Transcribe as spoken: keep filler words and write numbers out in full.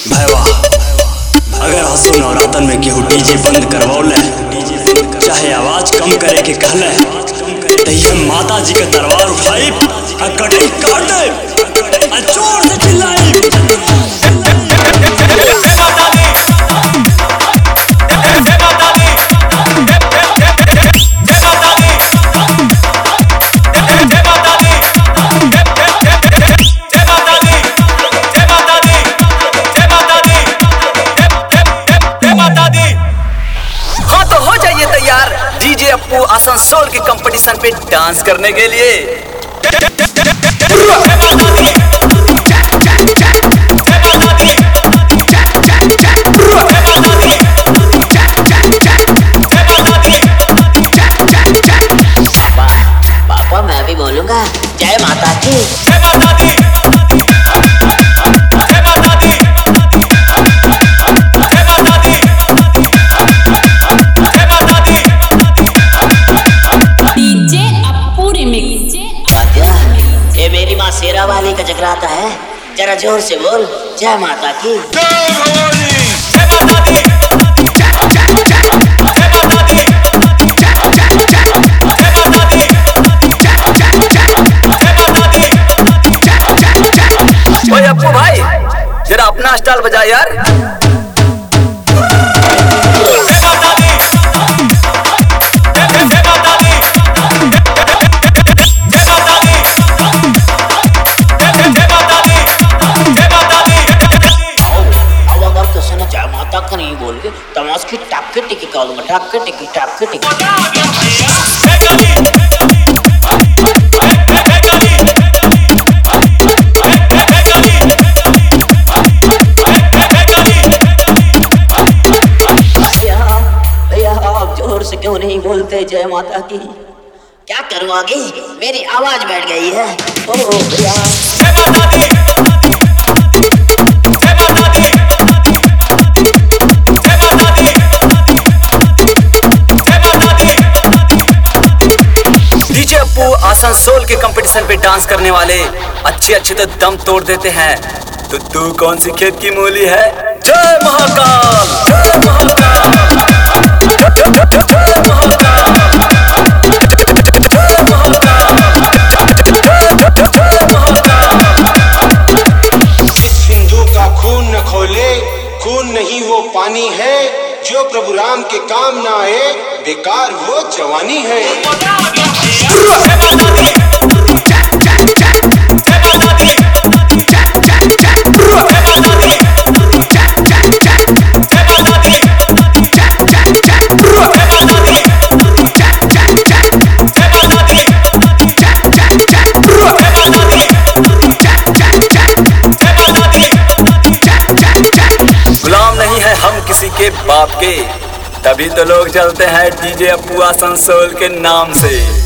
भैया अगर हंसो नवरातन में केहू डीजे बंद करवौले चाहे आवाज कम करे के कहले तहिया माता जी के दरबार उठाई आ कटई काट दे आ जोर से चिल्लाई। डीजे अप्पू आसनसोल के कंपटीशन पे डांस करने के लिए पापा मैं भी बोलूंगा जय माता की। ये मेरी माँ शेरा वाली का जगराता है, जरा जोर से बोल जय माता की। ओए अप्पू भाई जरा अपना स्टाइल बजा यार। नहीं बोल के तमाश की टाप के टिकी का दूंगा, टाप के टिकी टाप के टिकी। भैया आप जोर से क्यों नहीं बोलते जय माता की? क्या करूं आगे, मेरी आवाज बैठ गई है। ओ भैया आसनसोल के कंपटीशन पे डांस करने वाले अच्छे अच्छे तो दम तोड़ देते हैं। तो तू कौन सी खेत की मूली है? जय महाकाल, जय महाकाल, जय महाकाल। इस सिंधु का खून न खोले, खून नहीं वो पानी है, जो प्रभु राम के काम ना आए बेकार वो जवानी है। गुलाम नहीं है हम किसी के बाप के, तभी तो लोग चलते हैं डीजे अप्पू आसनसोल के नाम से।